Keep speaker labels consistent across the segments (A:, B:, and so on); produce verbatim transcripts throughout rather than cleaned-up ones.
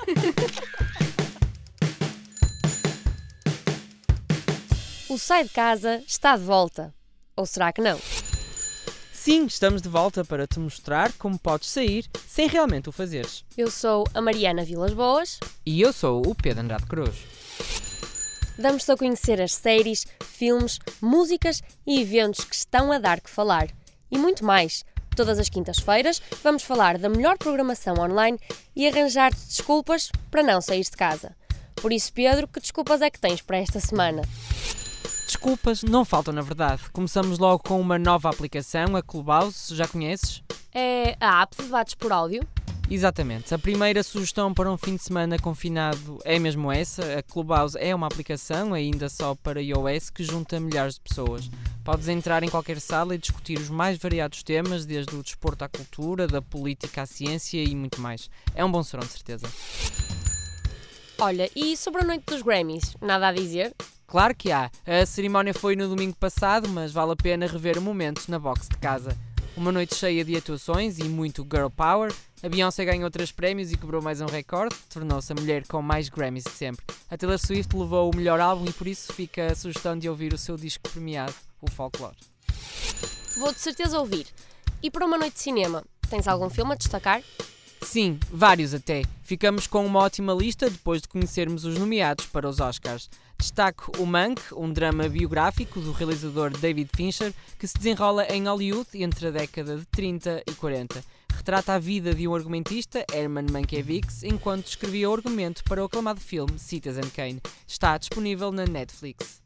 A: O Sai de Casa está de volta. Ou será que não?
B: Sim, estamos de volta para te mostrar como podes sair sem realmente o fazeres.
A: Eu sou a Mariana Vilas Boas.
B: E eu sou o Pedro Andrade Cruz.
A: Damos-te a conhecer as séries, filmes, músicas e eventos que estão a dar que falar. E muito mais. Todas as quintas-feiras vamos falar da melhor programação online e arranjar-te desculpas para não sair de casa. Por isso, Pedro, que desculpas é que tens para esta semana?
B: Desculpas não faltam, na verdade. Começamos logo com uma nova aplicação, a Clubhouse, já conheces?
A: É a app de debates por áudio?
B: Exatamente. A primeira sugestão para um fim de semana confinado é mesmo essa. A Clubhouse é uma aplicação, ainda só para iOS, que junta milhares de pessoas. Podes entrar em qualquer sala e discutir os mais variados temas, desde o desporto à cultura, da política à ciência e muito mais. É um bom serão, de certeza.
A: Olha, e sobre a noite dos Grammys, nada a dizer?
B: Claro que há. A cerimónia foi no domingo passado, mas vale a pena rever o momento na box de casa. Uma noite cheia de atuações e muito girl power. A Beyoncé ganhou três prémios e quebrou mais um recorde. Tornou-se a mulher com mais Grammys de sempre. A Taylor Swift levou o melhor álbum e por isso fica a sugestão de ouvir o seu disco premiado, o Folklore.
A: Vou de certeza ouvir. E para uma noite de cinema, tens algum filme a destacar?
B: Sim, vários até. Ficamos com uma ótima lista depois de conhecermos os nomeados para os Oscars. Destaco o Mank, um drama biográfico do realizador David Fincher, que se desenrola em Hollywood entre a década de trinta e quarenta. Retrata a vida de um argumentista, Herman Mankiewicz, enquanto escrevia o argumento para o aclamado filme Citizen Kane. Está disponível na Netflix.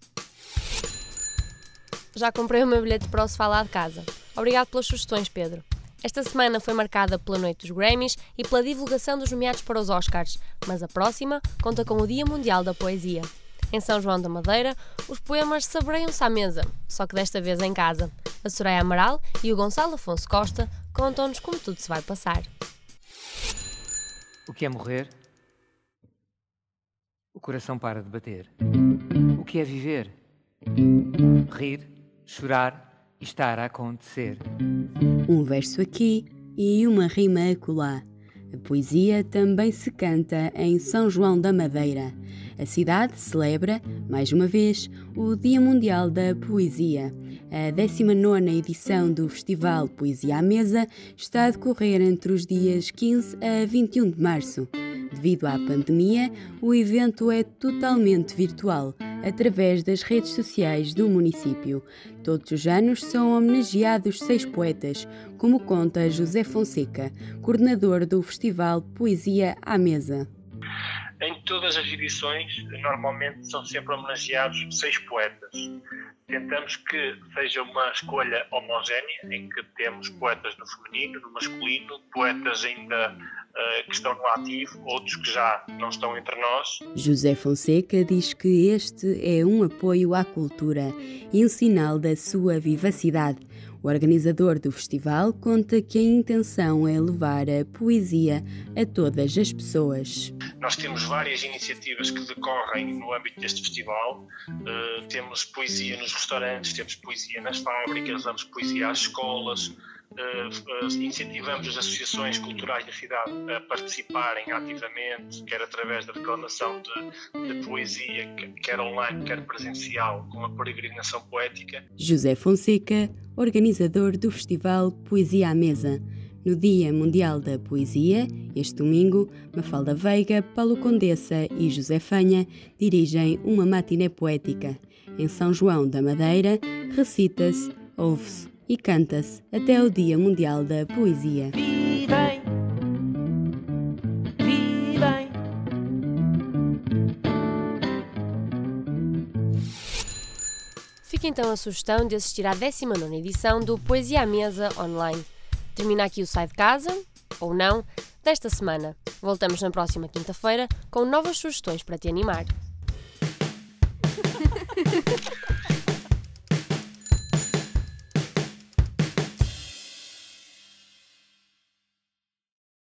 A: Já comprei o meu bilhete para o sofá lá de casa. Obrigado pelas sugestões, Pedro. Esta semana foi marcada pela noite dos Grammys e pela divulgação dos nomeados para os Oscars, mas a próxima conta com o Dia Mundial da Poesia. Em São João da Madeira, os poemas saboreiam-se à mesa, só que desta vez em casa. A Soraya Amaral e o Gonçalo Afonso Costa contam-nos como tudo se vai passar.
C: O que é morrer? O coração para de bater. O que é viver? Rir, chorar e estar a acontecer.
D: Um verso aqui e uma rima acolá. A poesia também se canta em São João da Madeira. A cidade celebra, mais uma vez, o Dia Mundial da Poesia. A décima nona edição do Festival Poesia à Mesa está a decorrer entre os dias quinze a vinte e um de março. Devido à pandemia, o evento é totalmente virtual, através das redes sociais do município. Todos os anos são homenageados seis poetas, como conta José Fonseca, coordenador do Festival Poesia à Mesa.
E: Em todas as edições, normalmente são sempre homenageados seis poetas. Tentamos que seja uma escolha homogénea, em que temos poetas no feminino, no masculino, poetas ainda uh, que estão no ativo, outros que já não estão entre nós.
D: José Fonseca diz que este é um apoio à cultura e um sinal da sua vivacidade. O organizador do festival conta que a intenção é levar a poesia a todas as pessoas.
E: Nós temos várias iniciativas que decorrem no âmbito deste festival. Uh, temos poesia nos restaurantes, temos poesia nas fábricas, damos poesia às escolas. Uh, uh, incentivamos as associações culturais da cidade a participarem ativamente, quer através da declamação de, de poesia, quer online, quer presencial, com a peregrinação poética.
D: José Fonseca, organizador do Festival Poesia à Mesa. No Dia Mundial da Poesia, este domingo, Mafalda Veiga, Paulo Condessa e José Fanha dirigem uma matiné poética. Em São João da Madeira, recita-se, ouve-se e canta-se até ao Dia Mundial da Poesia.
C: Vivem, vivem.
A: Fica então a sugestão de assistir à décima nona edição do Poesia à Mesa online. Termina aqui o Sai de Casa, ou não, desta semana. Voltamos na próxima quinta-feira com novas sugestões para te animar.